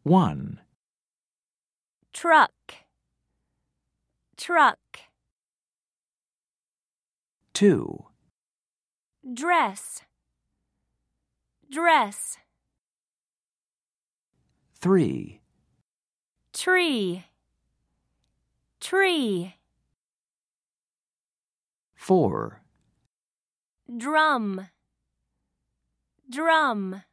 1, truck, truck, 2, dress, dress, 3, tree, tree, 4, drum, drum.